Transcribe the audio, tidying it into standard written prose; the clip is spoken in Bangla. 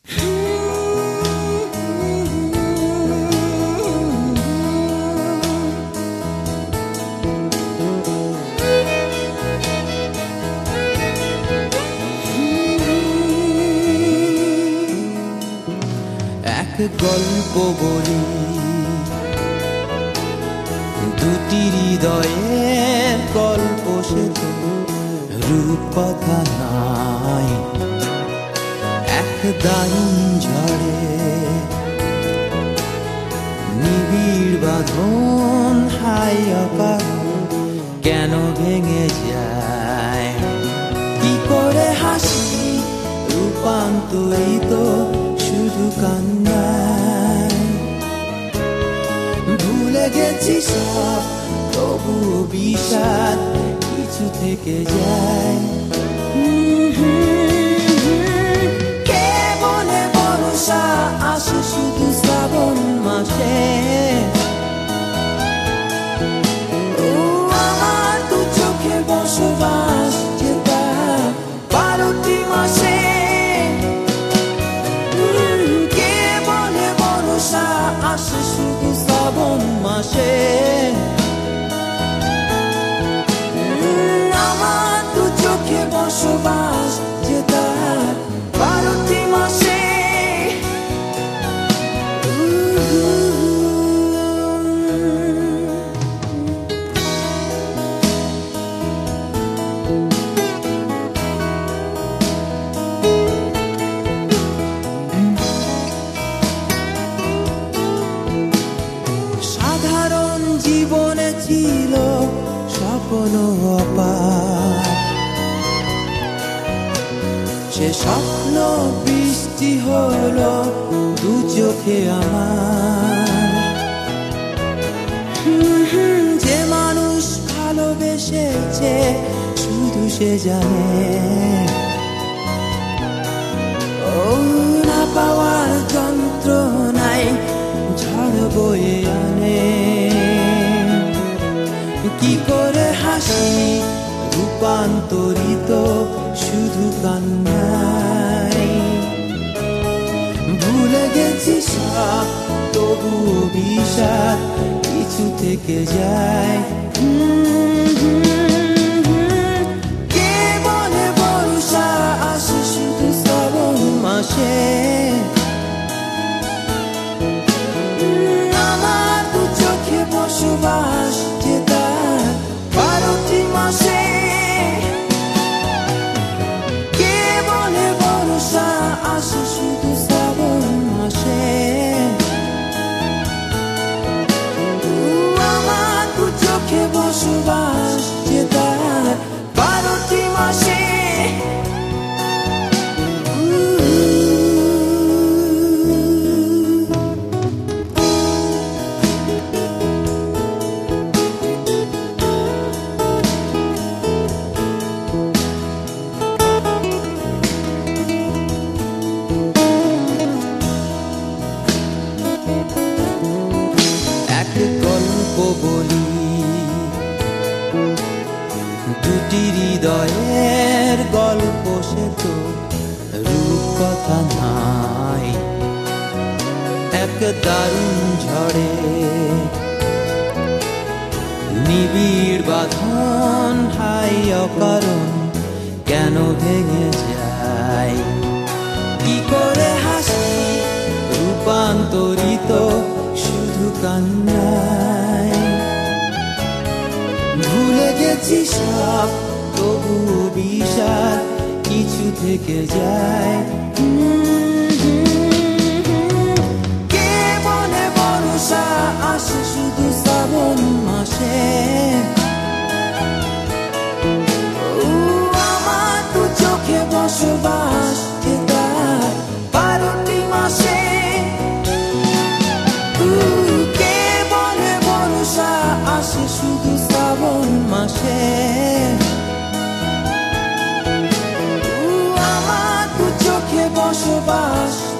এক গল্প বলি, দুটি হৃদয়ের গল্প, সে তো রূপকথা নাই। এক দারুণ ঝড়ে নিবিড় বাঁধন, হাই অকারণ কেন ভেঙে যায়? কি করে হাসি রূপান্তরিত শুধু কান্নায়? ভুলে গেছি সব, তবু বিষাদ কিছু থেকে যায়। কে বলে বর্ষা আসে শুধু শ্রাবণ মাসে? আমার দু চোখে বসবাস যেটা 12টি মাসে। কে বলে বর্ষা আসে শুধু শ্রাবণ মাসে? আমার দু চোখে বসবাস যেটা 12টি মাসে। সাধারণ জীবনে ছিল স্বপ্ন অপার, সে স্বপ্ন বৃষ্টি হলো দু চোখে আমার। যে মানুষ ভালোবেসেছে শুধু সে জানে, ও না পাওয়ার যন্ত্রণায় ঝড় বয়ে আনে। কি করে হাসি রূপান্তরিত শুধু কান্নায়? ভুলে গেছি সব, তবু বিষাদ কিছু থেকে যায়। কে বলে বর্ষা আসে শুধু শ্রাবণ মাসে? আমার দু চোখে বসবাস যেটা 12টি মাসে। কে বলে বর্ষা আসে শুধু শ্রাবণ মাসে? আমার দু চোখে বসবাস যেটা 12টি মাসে। এক গল্প বলি, দুটি হৃদয়ের গল্প, সে তো রূপকথা নাই। এক দারুণ ঝড়ে নিবিড় বাঁধন, হাই অকারণ কেন ভেঙে যায়? কি করে হাসি রূপান্তরিত শুধু কান্নায়? ভুলে গেছি সব, তবু বিষাদ কিছু থেকে যায়। কে বলে বর্ষা আসে শুধু শ্রাবণ মাসে? আমার দু চোখে বসবাস যেটা 12টি মাসে। কে বলে বর্ষা আসে শুধু শ্রাবণ মাসে? আমার দু চোখে বসবাস